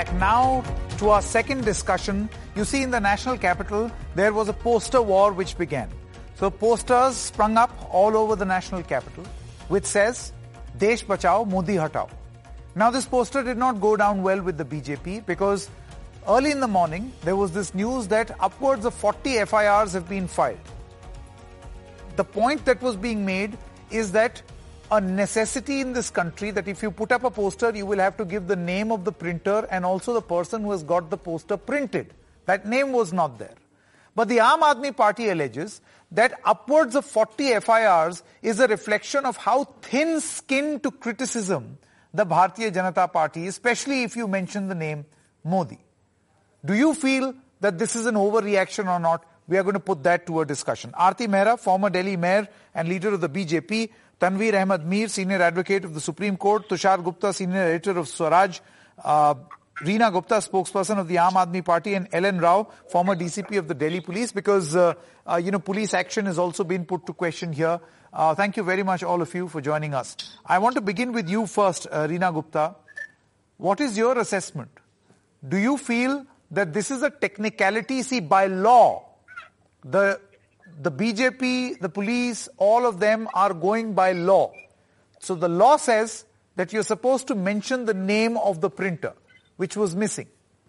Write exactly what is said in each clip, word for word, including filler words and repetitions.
Now to our second discussion. You see, in the national capital, there was a poster war which began. So posters sprung up all over the national capital, which says, Desh Bachao, Modi Hatao. Now this poster did not go down well with the B J P because early in the morning, there was this news that upwards of forty F I Rs have been filed. The point that was being made is that a necessity in this country that if you put up a poster, you will have to give the name of the printer and also the person who has got the poster printed. That name was not there. But the Aam Aadmi Party alleges that upwards of forty F I Rs is a reflection of how thin-skinned to criticism the Bharatiya Janata Party, especially if you mention the name Modi. Do you feel that this is an overreaction or not? We are going to put that to a discussion. Aarti Mehra, former Delhi Mayor and leader of the B J P, Tanveer Ahmed Mir, senior advocate of the Supreme Court, Tushar Gupta, senior editor of Swaraj, uh, Reena Gupta, spokesperson of the Aam Aadmi Party, and Ellen Rao, former D C P of the Delhi Police, because, uh, uh, you know, police action has also been put to question here. Uh, thank you very much, all of you, for joining us. I want to begin with you first, uh, Reena Gupta. What is your assessment? Do you feel that this is a technicality? See, by law, the the B J P, the police, all of them are going by law. So the law says that you're supposed to mention the name of the printer, which was missing.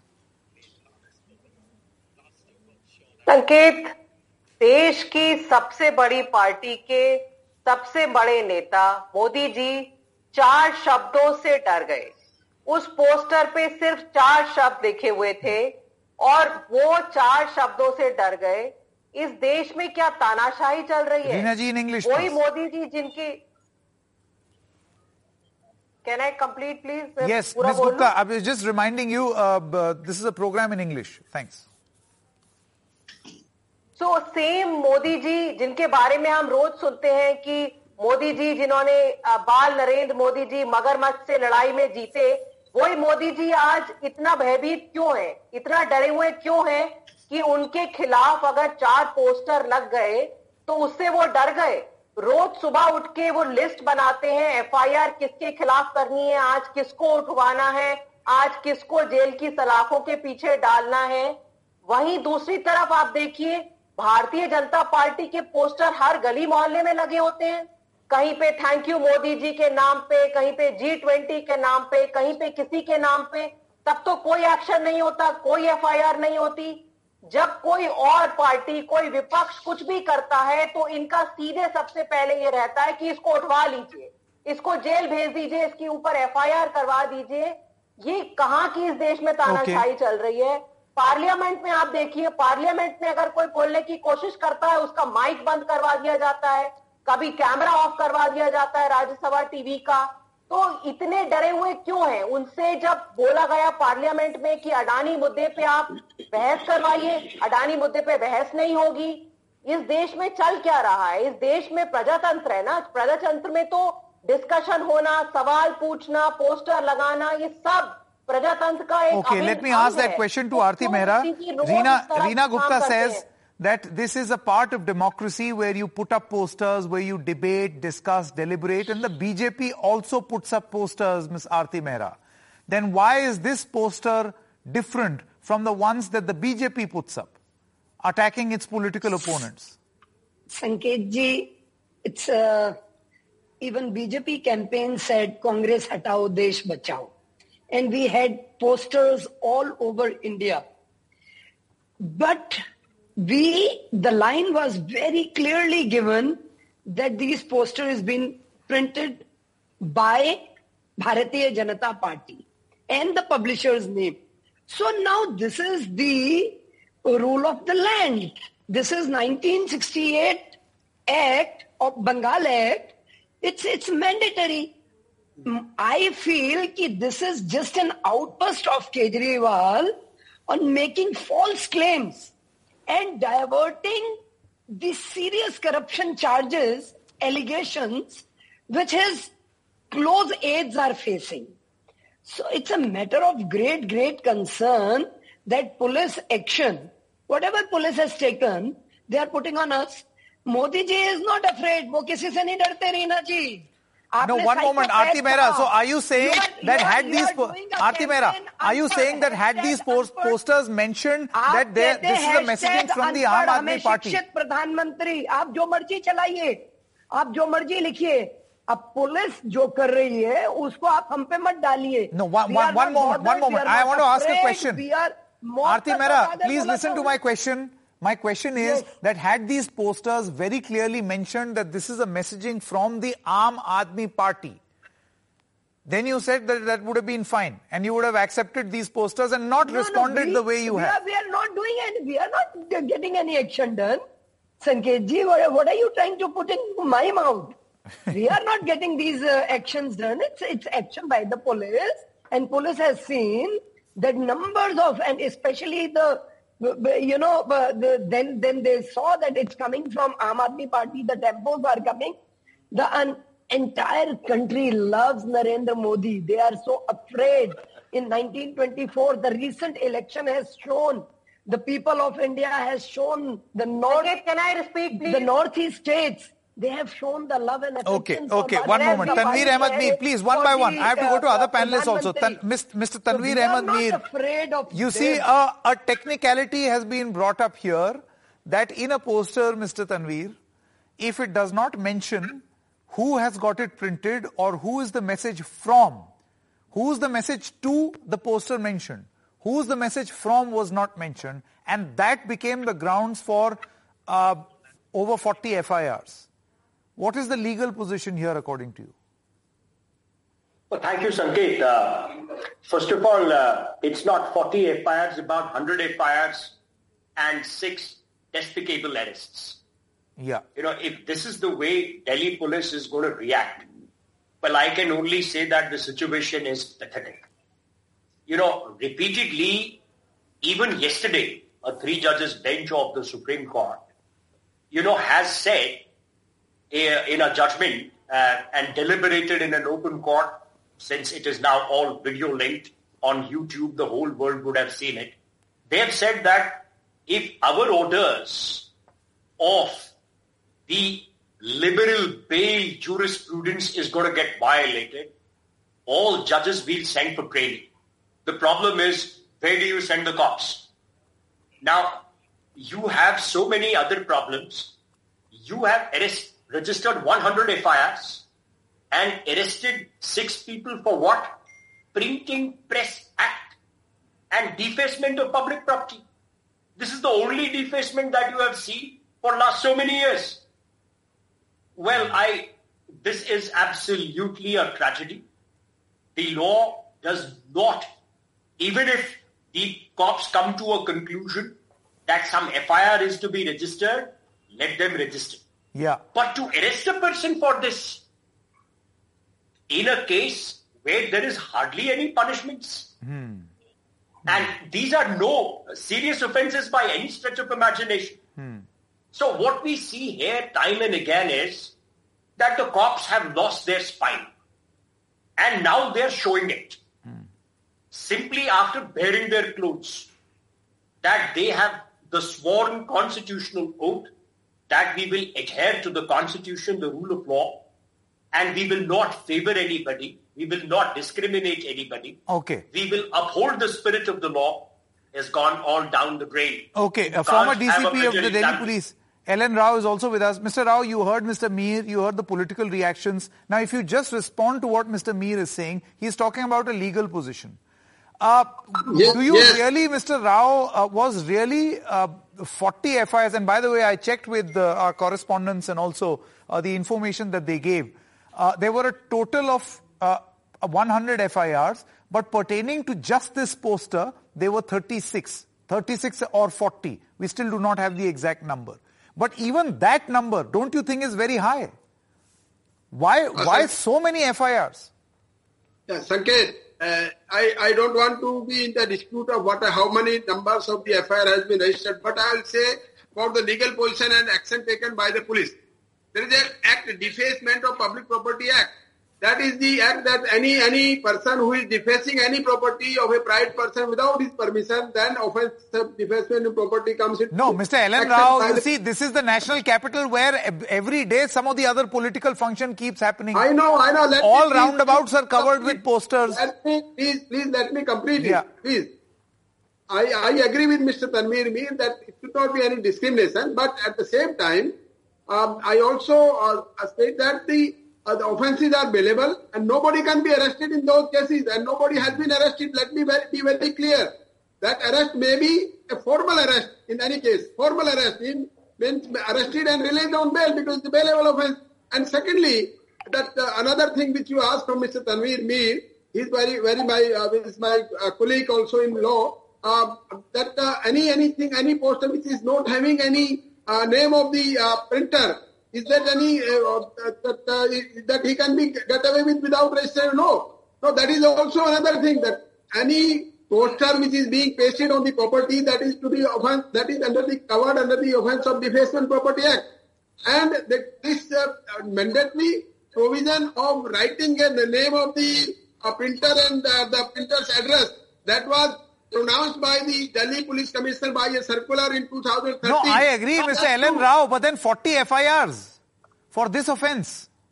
संकेत, देश की सबसे बड़ी party के सबसे बड़े नेता मोदी जी चार शब्दों से डर गए. उस पोस्टर पे सिर्फ चार शब्द लिखे हुए थे और वो चार शब्दों से डर गए. इस देश में क्या तानाशाही चल रही है? रीना जी, in English, वही मोदी जी जिनकी Can I complete, please? Yes, Miz Gupta, I was just reminding you, uh, this is a program in English. Thanks. So, same Modi ji जिनके बारे में हम रोज सुनते हैं कि मोदी जी जिन्होंने बाल नरेंद्र मोदी जी मगरमच्छ से लड़ाई में जीते, वही मोदी जी आज इतना भयभीत क्यों है, इतना डरे हुए क्यों है कि उनके खिलाफ अगर चार पोस्टर लग गए तो उससे वो डर गए. रोज सुबह उठ के वो लिस्ट बनाते हैं, एफ आई आर किसके खिलाफ करनी है, आज किसको उठवाना है, आज किसको जेल की सलाखों के पीछे डालना है. वहीं दूसरी तरफ आप देखिए, भारतीय जनता पार्टी के पोस्टर हर गली मोहल्ले में लगे होते हैं. कहीं पे थैंक यू मोदी जी के नाम पे, कहीं पे जी ट्वेंटी के नाम पे, कहीं पे किसी के नाम पे. तब तो कोई एक्शन नहीं होता, कोई एफ आई आर नहीं होती. जब कोई और पार्टी, कोई विपक्ष कुछ भी करता है तो इनका सीधे सबसे पहले ये रहता है कि इसको उठवा लीजिए, इसको जेल भेज दीजिए, इसके ऊपर एफ आई आर करवा दीजिए. ये कहां की इस देश में तानाशाही okay. चल रही है. पार्लियामेंट में आप देखिए, पार्लियामेंट में अगर कोई बोलने की कोशिश करता है उसका माइक बंद करवा दिया जाता है, कभी कैमरा ऑफ करवा दिया जाता है राज्यसभा टीवी का. तो इतने डरे हुए क्यों हैं? उनसे जब बोला गया पार्लियामेंट में कि अडानी मुद्दे पे आप बहस करवाइए, अडानी मुद्दे पे बहस नहीं होगी. इस देश में चल क्या रहा है? इस देश में प्रजातंत्र है ना, प्रजातंत्र में तो डिस्कशन होना, सवाल पूछना, पोस्टर लगाना, ये सब प्रजातंत्र का एक Okay, let me ask that question to Aarti Mehra. Reena, Reena Gupta says that this is a part of democracy where you put up posters, where you debate, discuss, deliberate, and the B J P also puts up posters, Miz Aarti Mehra. Then why is this poster different from the ones that the B J P puts up, attacking its political opponents? Sanket ji, it's uh, even B J P campaign said Congress hatao, Desh bachao. And we had posters all over India. But we, the line was very clearly given that these posters been printed by Bharatiya Janata Party and the publisher's name. So now this is the rule of the land. This is nineteen sixty-eight Act of Bengal Act. It's, it's mandatory. I feel that this is just an outburst of Kejriwal on making false claims and diverting the serious corruption charges, allegations, which his close aides are facing. So it's a matter of great, great concern that police action, whatever police has taken, they are putting on us. Modi ji is not afraid. वो किसी से नहीं डरते रीना जी. No, one moment, Aarti Mehra. So are you saying you that are, had you these, are po- Aarti Mehra, are you saying that had these post- posters mentioned that there, this is a messaging from the Aam Aadmi Party? शिक्षित प्रधानमंत्री, आप जो मर्जी चलाइए, आप जो मर्जी लिखिए, अब पुलिस जो कर रही है, उसको आप हम पे मत डालिए. No, one, one, one moment, one moment. I want to ask a question. Aarti Mehra, please listen to my question. My question is yes. that had these posters very clearly mentioned that this is a messaging from the Aam Aadmi Party, then you said that that would have been fine and you would have accepted these posters and not no, responded no, we, the way you we have. Are, we are not doing any, we are not getting any action done. Sanket ji, what, what are you trying to put in my mouth? We are not getting these uh, actions done. It's, it's action by the police, and police has seen that numbers of, and especially the, you know, the, then then they saw that it's coming from Aam Aadmi Party, the tempos are coming. The un, entire country loves Narendra Modi. They are so afraid. In nineteen twenty-four, the recent election has shown, the people of India has shown the north, okay, can I speak, please? The northeast states, they have shown the love and affection. Okay, okay, one moment. Tanveer Ahmed Mir, please, one by one. I have to go to other panelists also. Tan, Mister Tanveer so Ahmed Mir, afraid of you them. see, uh, a technicality has been brought up here that in a poster, Mister Tanveer, if it does not mention who has got it printed or who is the message from, who's the message to the poster mentioned, who's the message from was not mentioned, and that became the grounds for uh, over forty F I Rs. What is the legal position here according to you? Well, thank you, Sanket. Uh, first of all, uh, it's not forty F I Rs, about one hundred F I Rs and six despicable arrests. Yeah. You know, if this is the way Delhi police is going to react, well, I can only say that the situation is pathetic. You know, repeatedly, even yesterday, a three judges bench of the Supreme Court, you know, has said uh, in a judgment uh, and deliberated in an open court, since it is now all video linked on YouTube, the whole world would have seen it. They have said that if our orders of the liberal bail jurisprudence is going to get violated, all judges will send for training. The problem is, where do you send the cops? Now, you have so many other problems. You have arrest, registered one hundred F I Rs and arrested six people for what? Printing Press Act and defacement of public property. This is the only defacement that you have seen for last so many years. Well, I, this is absolutely a tragedy. The law does not, even if the cops come to a conclusion that some F I R is to be registered, let them register. Yeah. But to arrest a person for this, in a case where there is hardly any punishments, hmm. and these are no serious offenses by any stretch of imagination. Hmm. So what we see here time and again is that the cops have lost their spine. And now they're showing it. Hmm. Simply after bearing their clothes, that they have the sworn constitutional oath that we will adhere to the constitution, the rule of law, and we will not favor anybody. We will not discriminate anybody. Okay. We will uphold the spirit of the law, has gone all down the drain. Okay. A former D C P of the Delhi Police, L N Rao, is also with us. Mister Rao, you heard Mister Mir, you heard the political reactions. Now, if you just respond to what Mister Mir is saying, he's talking about a legal position. Uh, yes, do you yes. really, Mister Rao, uh, was really uh, forty F I Rs? And by the way, I checked with uh, our correspondents and also uh, the information that they gave. Uh, there were a total of uh, one hundred F I Rs, but pertaining to just this poster, there were thirty-six. thirty-six or forty. We still do not have the exact number. But even that number, don't you think is very high? Why, uh, why so many F I Rs? Yeah, Sanket, uh, I, I don't want to be in the dispute of what, how many numbers of the F I R has been registered, but I will say for the legal position and action taken by the police. There is an act, Defacement of Public Property Act. That is the act that any any person who is defacing any property of a private person without his permission, then offence of defacement of property comes in. No, Mister L N Rao, you see, this is the national capital where every day some of the other political function keeps happening. I know, I know. Let All me, roundabouts please, are covered please, with posters. Let me, please, please let me complete yeah. it. Please. I, I agree with Mister Tanveer Mir that it should not be any discrimination, but at the same time, um, I also uh, state that the Uh, the offences are bailable and nobody can be arrested in those cases and nobody has been arrested. Let me very, be very clear. That arrest may be a formal arrest in any case. Formal arrest in, means arrested and released on bail because it's a bailable offence. And secondly, that uh, another thing which you asked from Mister Tanveer Mir, he's very, very my, uh, is my uh, colleague also in law, uh, that uh, any, anything, any poster which is not having any uh, name of the uh, printer, is there any uh, that, uh, that he can be get away with without registration? No. No, that is also another thing, that any poster which is being pasted on the property, that is to be offense, that is under the covered under the Offence of Defacement Property Act. And the, this uh, mandatory provision of writing uh, the name of the uh, printer and uh, the printer's address, that was pronounced by the Delhi Police Commissioner by a circular in two thousand thirteen. No, I agree, Mister L N Rao, but then forty F I Rs for this offence.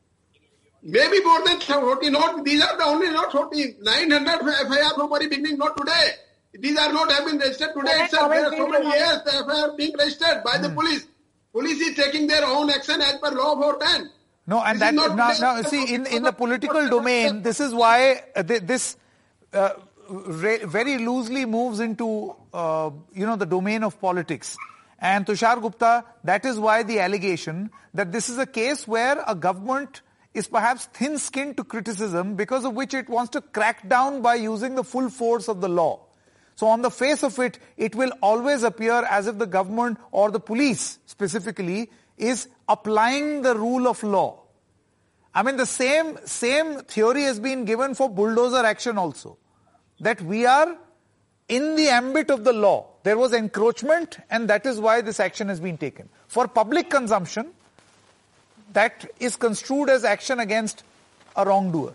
Maybe more than forty, not, these are the only not forty, nine hundred F I R from very beginning, not today. These are not have been registered today itself. There are so many years the F I R being registered by hmm. the police. Police is taking their own action as per law four ten. No, and this that, now, now see, in, in the political domain, this is why uh, this uh, re- very loosely moves into, uh, you know, the domain of politics. And Tushar Gupta, that is why the allegation that this is a case where a government is perhaps thin-skinned to criticism, because of which it wants to crack down by using the full force of the law. So on the face of it, it will always appear as if the government or the police specifically is applying the rule of law. I mean, the same, same theory has been given for bulldozer action also. That we are in the ambit of the law. There was encroachment, and that is why this action has been taken. For public consumption, that is construed as action against a wrongdoer.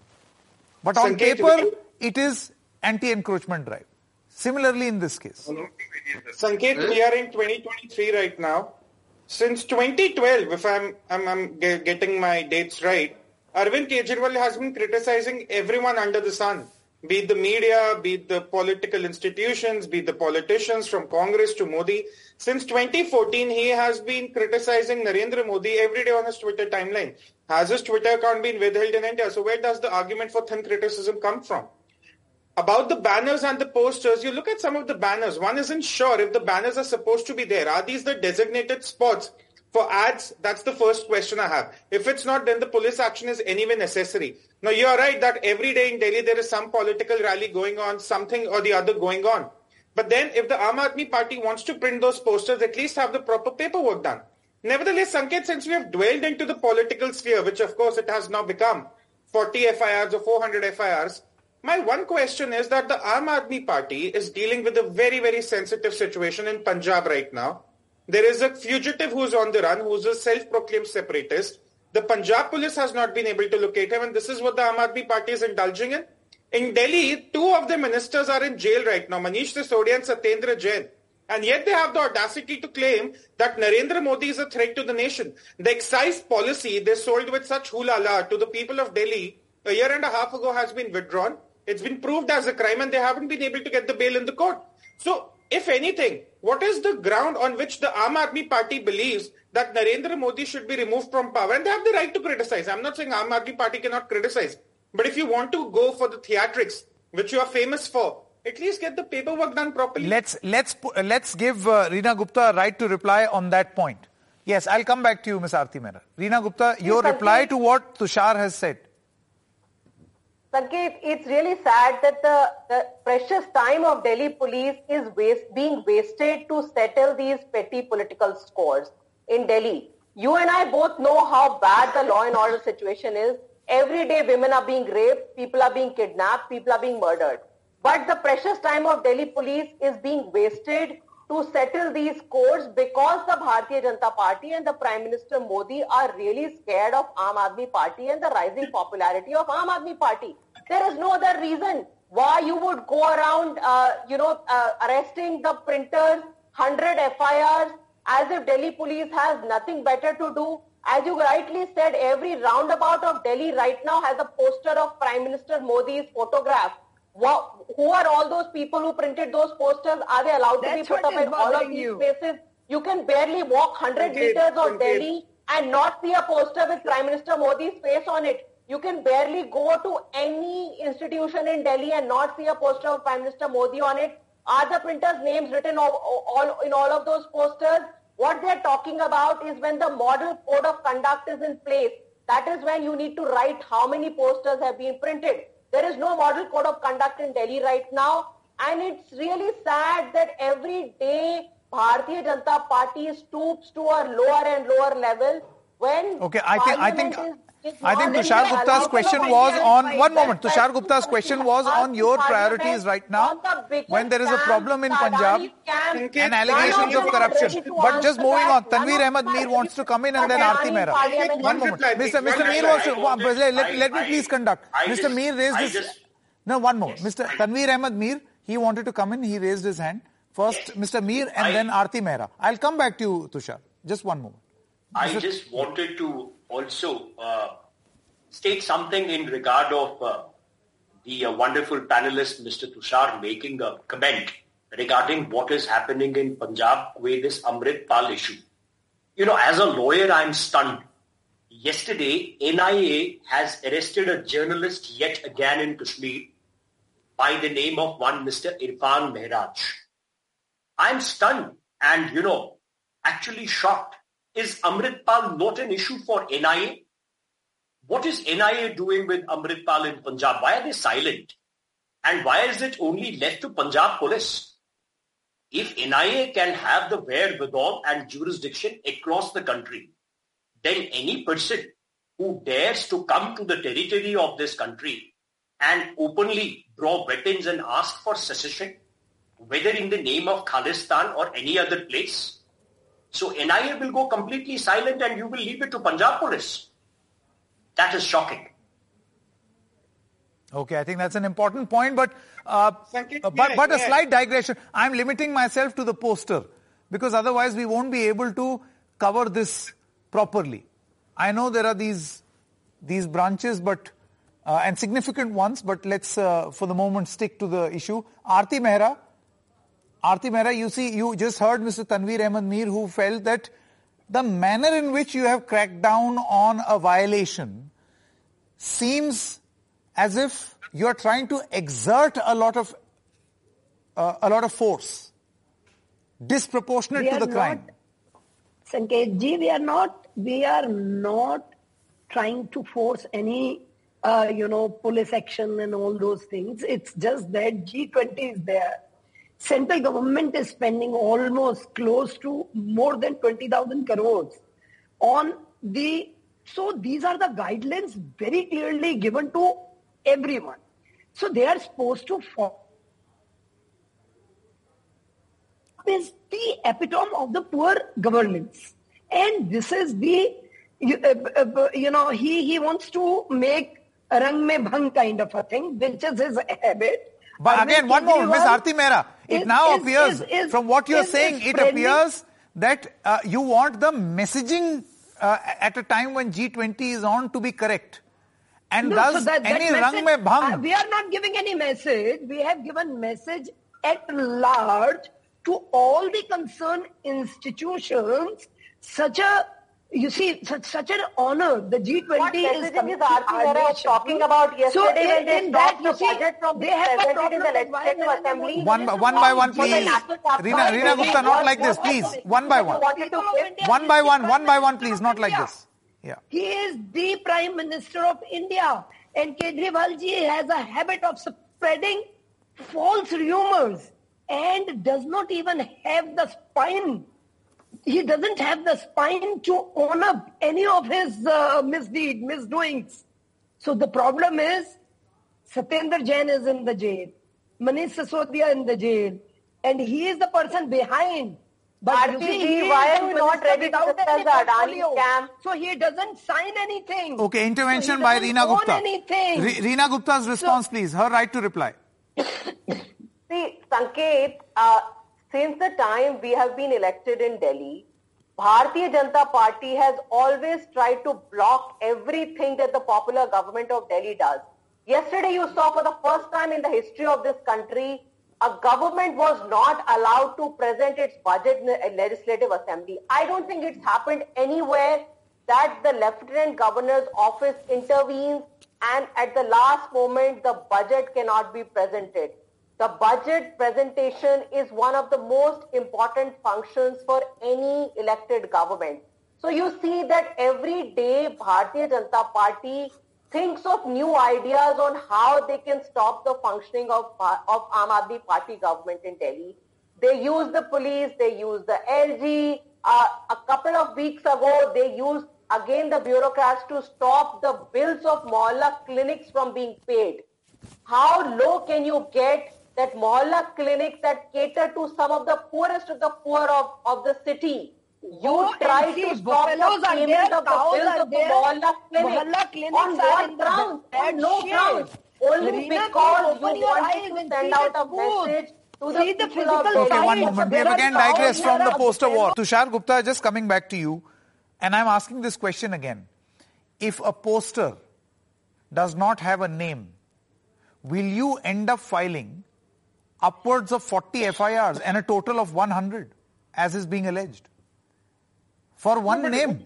But on Sanket, paper, it is anti-encroachment drive. Similarly in this case. Sanket, we are in twenty twenty-three right now. Since twenty twelve, if I'm, I'm, I'm getting my dates right, Arvind Kejriwal has been criticizing everyone under the sun. Be it the media, be it the political institutions, be it the politicians from Congress to Modi. Since twenty fourteen, he has been criticizing Narendra Modi every day on his Twitter timeline. Has his Twitter account been withheld in India? So where does the argument for thin criticism come from? About the banners and the posters, you look at some of the banners. One isn't sure if the banners are supposed to be there. Are these the designated spots for ads? That's the first question I have. If it's not, then the police action is anyway necessary. Now, you're right that every day in Delhi there is some political rally going on, something or the other going on. But then if the Aam Aadmi Party wants to print those posters, at least have the proper paperwork done. Nevertheless, Sanket, since we have dwelled into the political sphere, which of course it has now become, forty F I Rs or four hundred F I Rs, my one question is that the Aam Aadmi Party is dealing with a very, very sensitive situation in Punjab right now. There is a fugitive who's on the run, who's a self-proclaimed separatist. The Punjab police has not been able to locate him, and this is what the Aam Aadmi Party is indulging in. In Delhi, two of the ministers are in jail right now, Manish Sisodia and Satyendra Jain. And yet they have the audacity to claim that Narendra Modi is a threat to the nation. The excise policy they sold with such hulala to the people of Delhi a year and a half ago has been withdrawn. It's been proved as a crime, and they haven't been able to get the bail in the court. So, if anything, what is the ground on which the Aam Aadmi Party believes that Narendra Modi should be removed from power? And they have the right to criticize. I'm not saying Aam Aadmi Party cannot criticize. But if you want to go for the theatrics, which you are famous for, at least get the paperwork done properly. Let's let's uh, let's give uh, Reena Gupta a right to reply on that point. Yes, I'll come back to you, Miz Aarti Mehra. Reena Gupta, your yes, reply to what Tushar has said. Sanket, it's really sad that the, the precious time of Delhi police is waste, being wasted to settle these petty political scores in Delhi. You and I both know how bad the law and order situation is. Every day women are being raped, people are being kidnapped, people are being murdered. But the precious time of Delhi police is being wasted to settle these courts because the Bharatiya Janata Party and the Prime Minister Modi are really scared of Aam Aadmi Party and the rising popularity of Aam Aadmi Party. There is no other reason why you would go around, uh, you know, uh, arresting the printers, one hundred F I Rs, as if Delhi police has nothing better to do. As you rightly said, every roundabout of Delhi right now has a poster of Prime Minister Modi's photograph. What, who are all those people who printed those posters? Are they allowed That's to be put up at all of these you. places? You can barely walk one hundred Okay, meters of okay. Delhi and not see a poster with Prime Minister Modi's face on it. You can barely go to any institution in Delhi and not see a poster of Prime Minister Modi on it. Are the printers' names written all, all, in all of those posters? What they're talking about is when the model code of conduct is in place. That is when you need to write how many posters have been printed. There is no model code of conduct in Delhi right now. And it's really sad that every day Bharatiya Janata Party stoops to a lower and lower level when Okay, I think I think Parliament is, is I think not Tushar allowed Gupta's to question fight was against on fight. one moment. That's Tushar why Gupta's question was on your priorities right now when there is a problem in Punjab and allegations of corruption. But just moving on, Tanveer Ahmed Mir wants to come in and then Aarti Mehra. One moment, Mister Mister Mir wants to. Let, let me please conduct. Mister Mir raised his. No, one moment. Mister Tanveer Ahmed Mir, he wanted to come in. He raised his hand. First, Mister Mir, and then Aarti Mehra. I'll come back to you, Tushar. Just one moment. I just wanted to also uh, state something in regard of uh, the uh, wonderful panelist, Mister Tushar, making a comment regarding what is happening in Punjab with this Amritpal issue. You know, as a lawyer, I'm stunned. Yesterday, N I A has arrested a journalist yet again in Kashmir by the name of one Mister Irfan Mehraj. I'm stunned and, you know, actually shocked. Is Amritpal not an issue for N I A? What is N I A doing with Amritpal in Punjab? Why are they silent? And why is it only left to Punjab police? If N I A can have the wherewithal and jurisdiction across the country, then any person who dares to come to the territory of this country and openly draw weapons and ask for secession, whether in the name of Khalistan or any other place, so N I A will go completely silent and you will leave it to Punjab police. That is shocking. Okay, I think that's an important point, but uh, Sanket, but, yeah, but a yeah. slight digression. I'm limiting myself to the poster because otherwise we won't be able to cover this properly. I know there are these these branches, but uh, and significant ones, but let's uh, for the moment stick to the issue. Aarti Mehra. Aarti Mehra, you see, you just heard Mister Tanveer Ahmed Mir, who felt that the manner in which you have cracked down on a violation seems as if you are trying to exert a lot of uh, a lot of force, disproportionate to the crime. Sanket ji, we are not, we are not trying to force any, uh, you know, police action and all those things. It's just that G twenty is there. Central government is spending almost close to more than twenty thousand crores on the, so these are the guidelines very clearly given to everyone. So they are supposed to follow. Is the epitome of the poor governance. And this is the, you, uh, uh, you know, he, he wants to make rang mein bhang kind of a thing, which is his habit. But again, one more, Miz Aarti Mehra, it is, now is, appears, is, is, from what you are is, saying, is it spreading. appears that uh, you want the messaging uh, at a time when G twenty is on to be correct. And No, thus, so that, that any message, rang mein bhang. uh, we are not giving any message. We have given message at large to all the concerned institutions. Such a, you see, such, such an honor. The G twenty What is messaging coming is to Aarti our Mehra was nation. talking about yesterday So in- when they in that, stopped the you see, budget from they being have a presented in the problem with Legislative why Assembly? One by one, by one, For the please. National Capital Rina, Rina Assembly, Gupta, not what- like this, what- please. One by one. wanted to say- One by one, one by one, please, not like this. Yeah. He is the Prime Minister of India. And Kejriwal ji has a habit of spreading false rumors and does not even have the spine. He doesn't have the spine to own up any of his uh, misdeed, misdoings. So the problem is, Satyendra Jain is in the jail. Manish Sisodia in the jail. and he is the person behind. But you see, he why is are the you not minister ready to without discuss any the Adani portfolio. scam? So he doesn't sign anything. Okay, intervention so by doesn't Reena own Gupta. Anything. Re- Reena Gupta's response, so, please. Her right to reply. See, Sanket, uh, since the time we have been elected in Delhi, Bharatiya Janata Party has always tried to block everything that the popular government of Delhi does. Yesterday you saw for the first time in the history of this country, a government was not allowed to present its budget in the Legislative Assembly. I don't think it's happened anywhere that the Lieutenant Governor's office intervenes and at the last moment the budget cannot be presented. The budget presentation is one of the most important functions for any elected government. So you see that every day Bharatiya Janata Party thinks of new ideas on how they can stop the functioning of, of Aam Aadmi Party government in Delhi. They use the police, they use the L G. Uh, a couple of weeks ago, they used again the bureaucrats to stop the bills of Mohalla clinics from being paid. How low can you get that Mohalla clinics that cater to some of the poorest of the poor of, of the city? You oh, try to stop the payment of the bills of the Mohalla clinic. On what grounds? On no grounds. Only Reena, because you wanted to send out a message to the, the people of Delhi. Okay, one moment. We have again digressed from the poster war. Tushar Gupta, just coming back to you, and I'm asking this question again. If a poster does not have a name, will you end up filing upwards of forty F I Rs and a total of one hundred, as is being alleged? For one no, but name.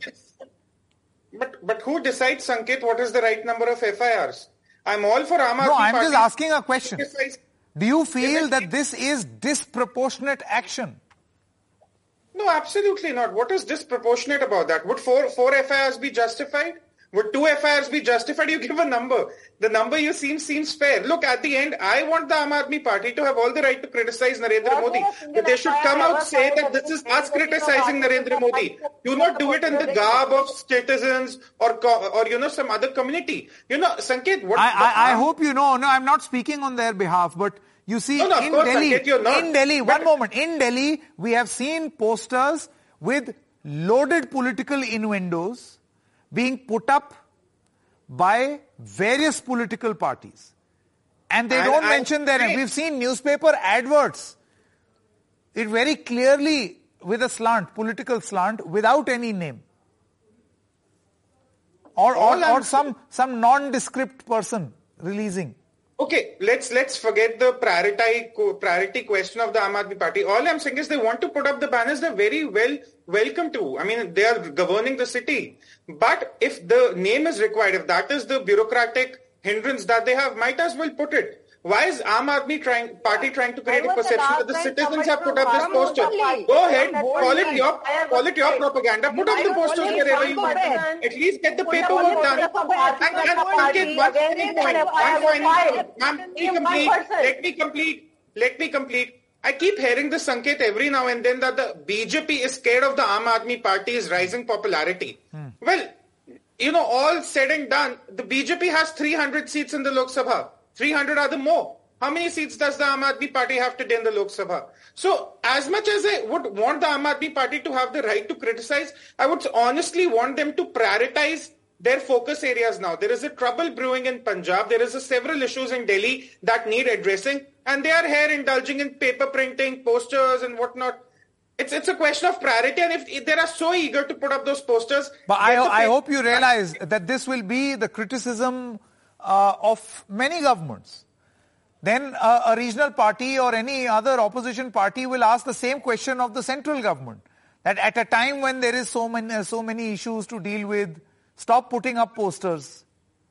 But but who decides, Sanket, what is the right number of F I Rs? I'm all for Aam Aadmi No, I'm Party. just asking a question. Do you feel that this is disproportionate action? No, absolutely not. What is disproportionate about that? Would four, four F I Rs be justified? Would two F I Rs be justified? You give a number. The number you seem seems fair. Look, at the end, I want the Aam Aadmi Party to have all the right to criticize Narendra Modi. But they should come out and say that this is us criticizing Narendra Modi. Do not do it in the garb of citizens or, or you know, some other community. You know, Sanket, what... I, I, I hope you know. No, I'm not speaking on their behalf, but you see, no, no, in course, Delhi, Sanket, you're not. in Delhi, but, one moment, in Delhi, we have seen posters with loaded political innuendos being put up by various political parties. And they don't I, mention their name. We've seen newspaper adverts. It very clearly with a slant, political slant, without any name. Or, or, or some, some nondescript person releasing. Okay, let's let's forget the priority priority question of the Aam Aadmi Party. All I'm saying is they want to put up the banners. They're very well welcome to. I mean, they are governing the city. But if the name is required, if that is the bureaucratic hindrance that they have, might as well put it. Why is Aam Aadmi trying, party trying to create a perception that the citizens have put up this poster? Go ahead, call it your, call it your propaganda. Put up the posters wherever you want. At least get the paperwork done. And, and Sanket, one final point, one final point. Ma'am, let me complete. Let me complete. Let me complete. I keep hearing this, Sanket, every now and then that the B J P is scared of the Aam Aadmi Party's rising popularity. Hmm. Well, you know, all said and done, the B J P has three hundred seats in the Lok Sabha. three hundred are the more. How many seats does the Aam Aadmi Party have today in the Lok Sabha? So, as much as I would want the Aam Aadmi Party to have the right to criticize, I would honestly want them to prioritize their focus areas now. There is a trouble brewing in Punjab. There is a several issues in Delhi that need addressing. And they are here indulging in paper printing, posters and whatnot. It's it's a question of priority. And if, if they are so eager to put up those posters... But I, I hope you realize that this will be the criticism uh, of many governments. Then uh, a regional party or any other opposition party will ask the same question of the central government. That at a time when there is so many, so many issues to deal with, stop putting up posters.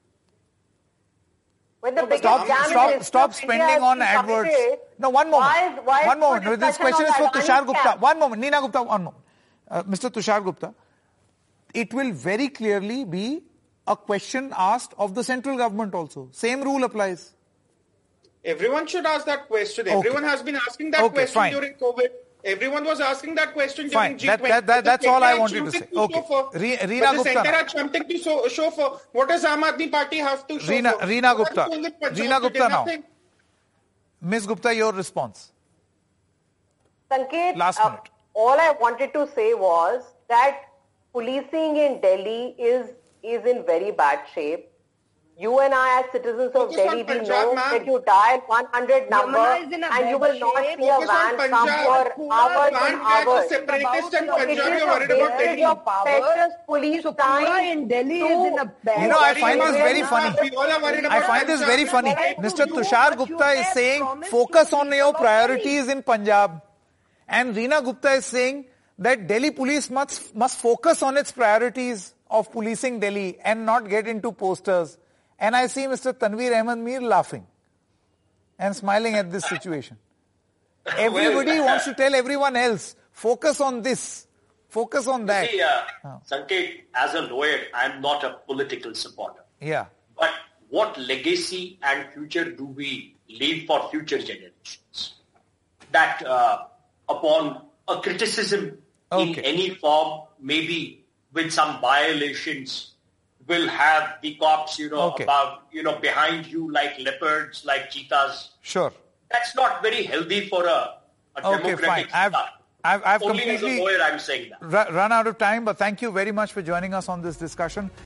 When the stop stop, stop spending on adverts. No, one moment. Why is, why one moment. This question is for Tushar Gupta. One moment. Neena Gupta, one moment. Uh, Mister Tushar Gupta. It will very clearly be a question asked of the central government also. Same rule applies. Everyone should ask that question. Okay. Everyone has been asking that okay, question fine. during COVID. Everyone was asking that question Fine. during G twenty. That, that, that, that's all I wanted to say. To okay. for, Re- Reena but Gupta. The center had something to show, show for. What does Aam Aadmi Party have to show Reena, for? Reena Gupta. Reena Gupta now. Miz Gupta, your response. Sanket, Last uh, minute. all I wanted to say was that policing in Delhi is is in very bad shape. You and I, as citizens of Focus Delhi, on we Punjab, know ma'am. that you dial one hundred number Yamuna is in a and you bad will not shape. see a Focus on van come Punjab. for hours Plant and get hours. separatist and About It Punjab, is you're a worried about wastage Delhi. of precious police So time. Pura in Delhi to- is in a bad You know, I Worry find about this very Punjab. funny. We all are worried I about find this Punjab. very funny. But I Mister do Tushar what you Gupta is have saying, promised focus to on the your people of Delhi. priorities in Punjab. And Reena Gupta is saying that Delhi police must, must focus on its priorities of policing Delhi and not get into posters. And I see Mister Tanveer Ahmed Mir laughing and smiling at this situation. Everybody Well, wants to tell everyone else, focus on this, focus on that. See, uh, Sanket, as a lawyer, I'm not a political supporter. Yeah. But what legacy and future do we leave for future generations? That uh, upon a criticism in Okay. any form, maybe with some violations, will have the cops, you know, Okay. about, you know, behind you like leopards, like cheetahs. Sure. That's not very healthy for a, a Okay, democratic fine. I've, start. I've, I've Only completely as a lawyer I'm saying that. ru- run out of time, but thank you very much for joining us on this discussion.